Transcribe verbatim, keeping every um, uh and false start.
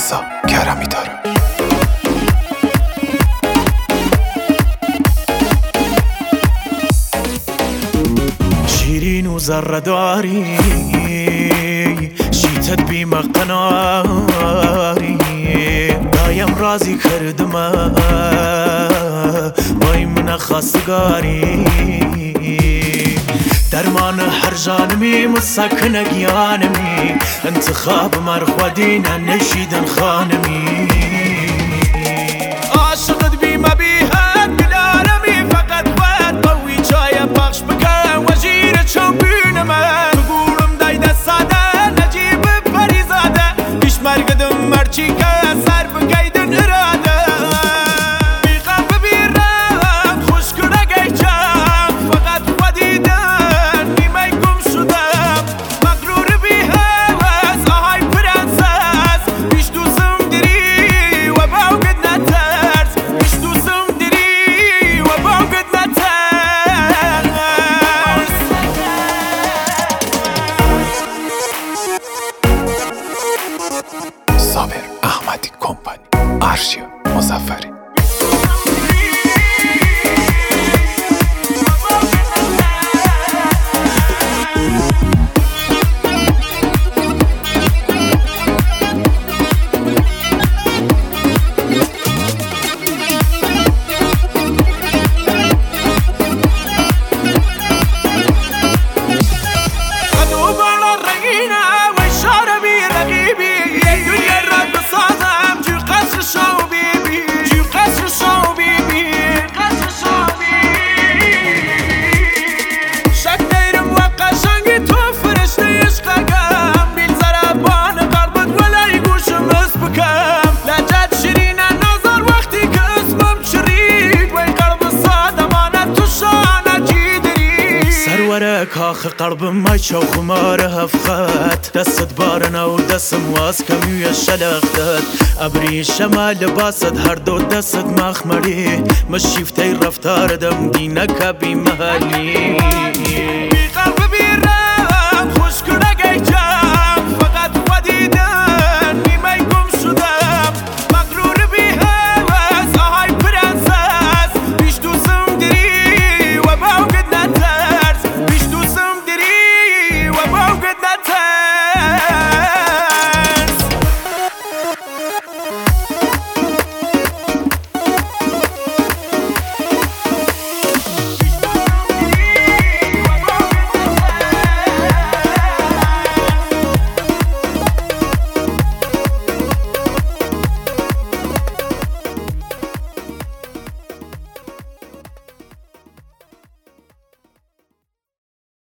رضا کرمی داره. شیرین و ذره داری شیتت بیم قناری دایم رازی کردم وای من خواستگاری درمان هر جانمی مسکن گیانمی انتخاب مرخودین نشیدن خانمی عاشقت بیم بیهد بلارمی فقط باید قوی چای بخش بکن وزیر چون بینمه بگورم دایده ساده نجیب پریزاده بیش مرگدم مرچی که سر بگیدن اراده بیقم ببیرم خوش کنه گیچم فقط خودیدن نیمه گم شدم مغرور بی هوس آهای پرنسس بیش دوستم دری و باوگد نترس بیش دوستم دری و باوگد نترس صابر احمدی کمپانی، ارشیا مظفری. کاخ قلبم ما چو خمار هفخت دست بارنا و دستم واس کمیو شلختت ابری شمال باست هر دو دست مخمری مشیفتی رفتار دم دینک بی محلی